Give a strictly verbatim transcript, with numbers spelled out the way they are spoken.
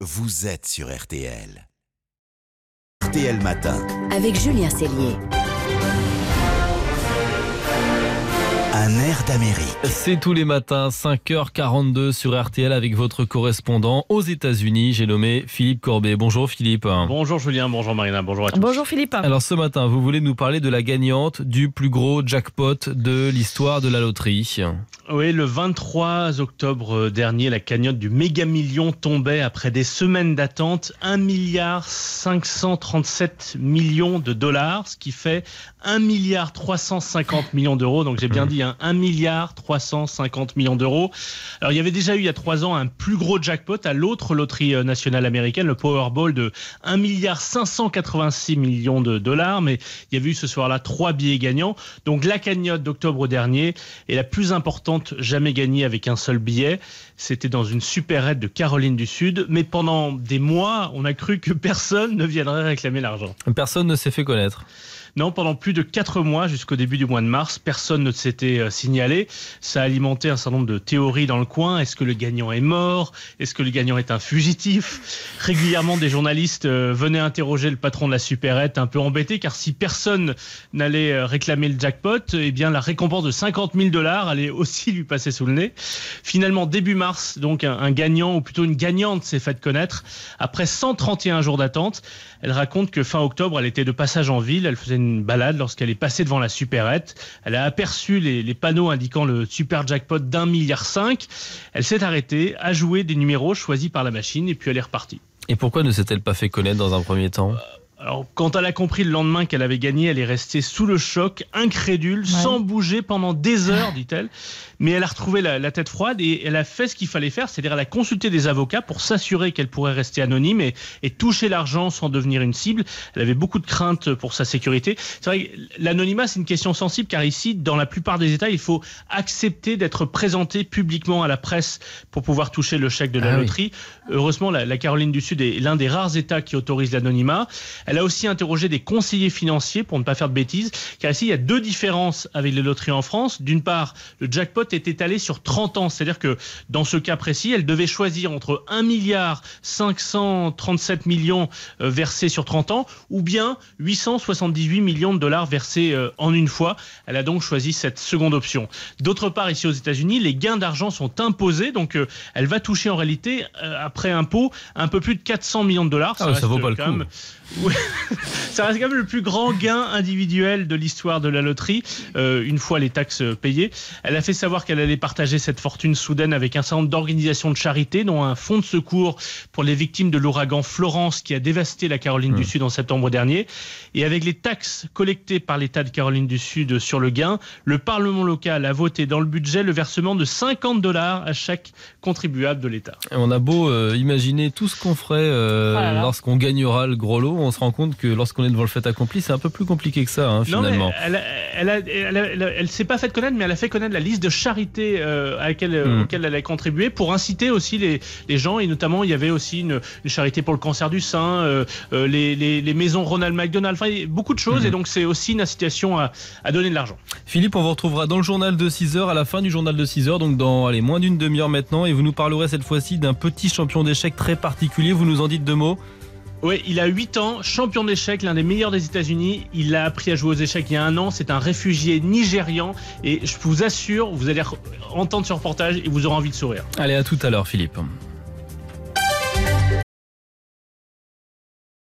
vous êtes sur R T L. R T L Matin. Avec Julien Cellier. Un air d'Amérique. C'est tous les matins, cinq heures quarante-deux sur R T L avec votre correspondant aux États-Unis. J'ai nommé Philippe Corbet. Bonjour Philippe. Bonjour Julien, bonjour Marina, bonjour à tous. Bonjour Philippe. Alors ce matin, vous voulez nous parler de la gagnante du plus gros jackpot de l'histoire de la loterie. Oui, le vingt-trois octobre dernier, la cagnotte du méga million tombait après des semaines d'attente. un milliard cinq cent trente-sept millions de dollars, ce qui fait un milliard trois cent cinquante millions d'euros. Donc j'ai bien dit hein, un milliard trois cent cinquante millions d'euros. Alors il y avait déjà eu il y a trois ans un plus gros jackpot à l'autre loterie nationale américaine, le Powerball de un milliard cinq cent quatre-vingt-six millions de dollars. Mais il y avait eu ce soir-là trois billets gagnants. Donc la cagnotte d'octobre dernier est la plus importante jamais gagnée avec un seul billet. C'était dans une supérette de Caroline du Sud. Mais pendant des mois, on a cru que personne ne viendrait réclamer l'argent. Personne ne s'est fait connaître. Non, pendant plus de quatre mois, jusqu'au début du mois de mars, personne ne s'était signalé. Ça a alimenté un certain nombre de théories dans le coin. Est-ce que le gagnant est mort? Est-ce que le gagnant est un fugitif? Régulièrement, des journalistes venaient interroger le patron de la supérette, un peu embêté, car si personne n'allait réclamer le jackpot, eh bien, la récompense de cinquante mille dollars allait aussi lui passer sous le nez. Finalement, début mars, donc, un, un gagnant, ou plutôt une gagnante, s'est fait connaître. Après cent trente et un jours d'attente, elle raconte que fin octobre, elle était de passage en ville. Elle faisait une une balade lorsqu'elle est passée devant la supérette. Elle a aperçu les, les panneaux indiquant le super jackpot d'un milliard cinq. Elle s'est arrêtée, a joué des numéros choisis par la machine et puis elle est repartie. Et pourquoi ne s'est-elle pas fait connaître dans un premier temps ? Alors, quand elle a compris le lendemain qu'elle avait gagné, elle est restée sous le choc, incrédule, ouais. sans bouger pendant des heures, dit-elle. Mais elle a retrouvé la, la tête froide et elle a fait ce qu'il fallait faire, c'est-à-dire elle a consulté des avocats pour s'assurer qu'elle pourrait rester anonyme et, et toucher l'argent sans devenir une cible. Elle avait beaucoup de craintes pour sa sécurité. C'est vrai que l'anonymat, c'est une question sensible, car ici, dans la plupart des États, il faut accepter d'être présenté publiquement à la presse pour pouvoir toucher le chèque de la ah loterie. Oui. Heureusement, la, la Caroline du Sud est l'un des rares États qui autorise l'anonymat. Elle a aussi interrogé des conseillers financiers pour ne pas faire de bêtises, car ici, il y a deux différences avec les loteries en France. D'une part, le jackpot est étalé sur trente ans, c'est-à-dire que dans ce cas précis, elle devait choisir entre un milliard cinq cent trente-sept millions euh, versés sur trente ans ou bien huit cent soixante-dix-huit millions de dollars versés euh, en une fois. Elle a donc choisi cette seconde option. D'autre part, ici aux États-Unis, les gains d'argent sont imposés, donc euh, elle va toucher en réalité, euh, après impôt, un peu plus de quatre cents millions de dollars. Ça, ah, ça vaut pas le coup. Même... Ouais. Ça reste quand même le plus grand gain individuel de l'histoire de la loterie, euh, une fois les taxes payées. Elle a fait savoir qu'elle allait partager cette fortune soudaine avec un certain nombre d'organisations de charité, dont un fonds de secours pour les victimes de l'ouragan Florence qui a dévasté la Caroline mmh. du Sud en septembre dernier. Et avec les taxes collectées par l'État de Caroline du Sud sur le gain, le Parlement local a voté dans le budget le versement de cinquante dollars à chaque contribuable de l'État. On a beau euh, imaginer tout ce qu'on ferait euh, ah lorsqu'on gagnera le gros lot, on se rend compte que lorsqu'on est devant le fait accompli, c'est un peu plus compliqué que ça, hein, finalement. Non, mais elle, elle, elle, elle, elle, elle s'est pas fait connaître, mais elle a fait connaître la liste de charités euh, à laquelle, mmh. auxquelles elle a contribué pour inciter aussi les, les gens. Et notamment, il y avait aussi une, une charité pour le cancer du sein, euh, euh, les, les, les maisons Ronald McDonald, enfin, beaucoup de choses. Mmh. Et donc, c'est aussi une incitation à, à donner de l'argent. Philippe, on vous retrouvera dans le journal de six heures, à la fin du journal de six heures, donc dans allez, moins d'une demi-heure maintenant. Et vous nous parlerez cette fois-ci d'un petit champion d'échecs très particulier. Vous nous en dites deux mots ? Oui, il a huit ans, champion d'échecs, l'un des meilleurs des États-Unis. Il a appris à jouer aux échecs il y a un an. C'est un réfugié nigérian. Et je vous assure, vous allez entendre ce reportage et vous aurez envie de sourire. Allez, à tout à l'heure, Philippe.